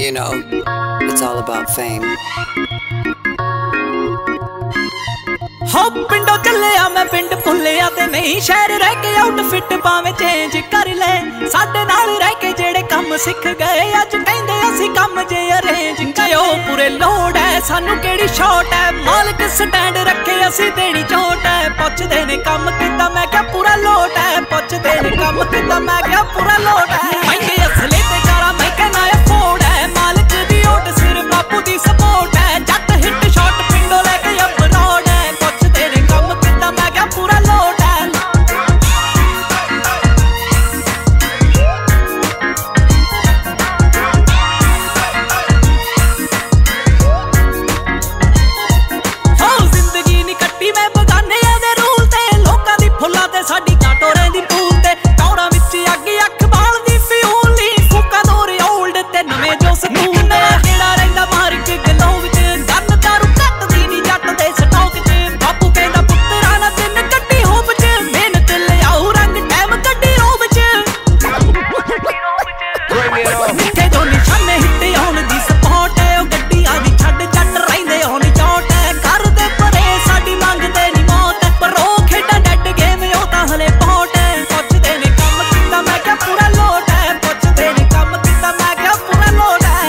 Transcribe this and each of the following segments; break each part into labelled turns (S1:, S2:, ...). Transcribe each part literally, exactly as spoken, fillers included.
S1: You know, it's all about fame.
S2: ਹੋ ਪਿੰਡੋਂ ਚੱਲਿਆ ਮੈਂ ਪਿੰਡ ਭੁੱਲਿਆ ਤੇ ਨਹੀਂ ਸ਼ਹਿਰ ਰਹਿ ਕੇ ਆਊਟਫਿੱਟ ਭਾਵੇਂ ਚੇਂਜ ਕਰ ਲੈ ਸਾਡੇ ਨਾਲ ਰਹਿ ਕੇ ਜਿਹੜੇ ਕੰਮ ਸਿੱਖ ਗਏ ਅੱਜ ਕਹਿੰਦੇ ਅਸੀਂ ਕੰਮ ਜੇ ਅਰੇਂਜ ਕਰਿਓ ਪੂਰੇ ਲੋੜ ਹੈ ਸਾਨੂੰ ਕਿਹੜੀ ਸ਼ੌਟ ਹੈ ਮਾਲਕ ਸਟੈਂਡ ਰੱਖੇ ਅਸੀਂ ਦੇਣੀ ਝੋਟ ਹੈ ਪੁੱਛਦੇ ਨੇ ਕੰਮ ਕਿੱਦਾਂ ਮੈਂ ਕਿਹਾ ਪੂਰਾ ਲੋਟ ਹੈ ਪੁੱਛਦੇ ਨੇ ਕੰਮ ਕਿੱਦਾਂ ਮੈਂ ਕਿਹਾ ਪੂਰਾ ਲੋਟ ਹੈ ਮਹਿੰਗੇ ਅਸਲੇ ਤੇ ਜਾਰਾ ਮੈਂ ਕਹਿਣਾ ਅਫੋਰਡ ਹੈ ਮਾਲਕ ਦੀ ਓਟ ਸਿਰ ਬਾਪੂ ਦੀ ਸਪੋਰਟ ਹੈ ਜੱਟ ਹਿੱਟ ਸ਼ਾਟ ਪਿੰਡੋਂ ਲੈ ਕੇ ਅਬਰੋਡ ਹੈ ਪੁੱਛਦੇ ਨੇ ਕੰਮ ਕਿੱਦਾਂ ਮੈਂ ਕਿਹਾ ਪੂਰਾ ਲੋਟ ਹੈ ਹੋ ਜ਼ਿੰਦਗੀ ਨੀ ਕੱਟੀ ਮੈਂ ਬਗਾਨਿਆਂ ਦੇ ਰੂਲ ਤੇ ਲੋਕਾਂ ਦੀ ਫੁੱਲਾਂ ਤੇ ਸਾਡੀ ਕਾਟੋਰੇ ਦੀ ਪੂਲ ਤੇ ਟੌਰਾਂ ਵਿੱਚ ਅੱਗ ਅੱਖ ਬਾਲਦੀ ਫਿਊਲੀ ਫੂਕਾਂ ਦੋਰੇ ਓਲਡ ਤੇ ਨਵੇਂ ਜੋ ਸਕੂਨ ਨੇ ਜਿਹੜਾ ਰਹਿੰਦਾ ਮਾਰ ਕੇ ਗਲੋਂ ਵਿੱਚ ਗੰਨ ਦਾਰੂ ਕੱਟਦੀ ਨੀ ਜੱਟ ਦੇ ਸਟੋਕ 'ਚ ਬਾਪੂ ਕਹਿੰਦਾ ਪੁੱਤਰਾ ਨਾ ਦਿਨ ਕੱਟੀ ਹੋਬ 'ਚ ਮਿਹਨਤ ਲਿਆਉ ਰੰਗ ਟਾਈਮ ਕੱਢੀ ਰੋਬ 'ਚ ਨਿੱਕੇ ਜੋ ਨਿਸ਼ਾਨੇ ਹਿੱਟ ਆਉਣ ਦੀ ਸਪੋਰਟ ਹੈ ਉਹ ਗੱਡੀਆਂ ਵੀ ਛੱਡ ਜੱਟ ਰਹਿੰਦੇ ਹੋਣ ਚੋਟ ਹੈ ਕਰਦੇ ਪਰੇ ਸਾਡੀ ਮੰਗਦੇ ਨੀ ਮੌਤ ਪਰ ਉਹ ਖੇਡਾਂ ਡੈਡ ਗੇਮ ਉਹ ਤਾਂ ਹਲੇ ਪਹੁੰਟ ਹੈ ਪੁੱਛਦੇ ਨੇ ਕੰਮ ਕਿੱਦਾਂ ਮੈਂ ਕਿਹਾ ਪੂਰਾ ਲੋਟ ਹੈ ਪੁੱਛਦੇ ਨੇ ਕੰਮ ਕਿੱਦਾਂ ਮੈਂ ਕਿਹਾ ਪੂਰਾ ਲੋਟ ਹੈ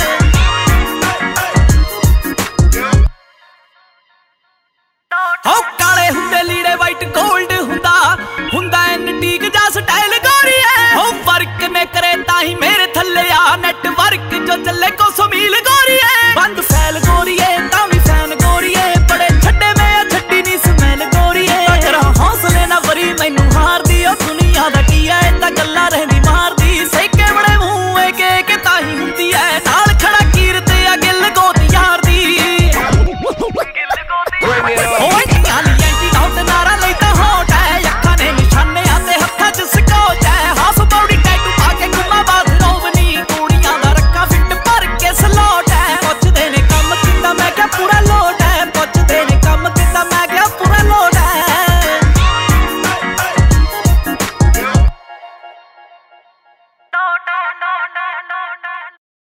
S2: ਹੋ ਕਾਲੇ ਹੁੰਦੇ ਲੀੜੇ ਵਾਈਟ ਗੋਲਡ ਹੁੰਦਾ ਹੁੰਦਾ ਐਂਟੀਕ ਜਾਂ ਸਟਾਈਲ ਗੋਰੀਏ ਹੋ ਵਰਕ ਨੇ ਕਰੇ ਤਾਂ ਹੀ ਮੇਰੇ ਥੱਲੇ ਆ ਨੈਟਵਰਕ ਜੋ ਚੱਲੇ ਕੋ ਸਮੀਲ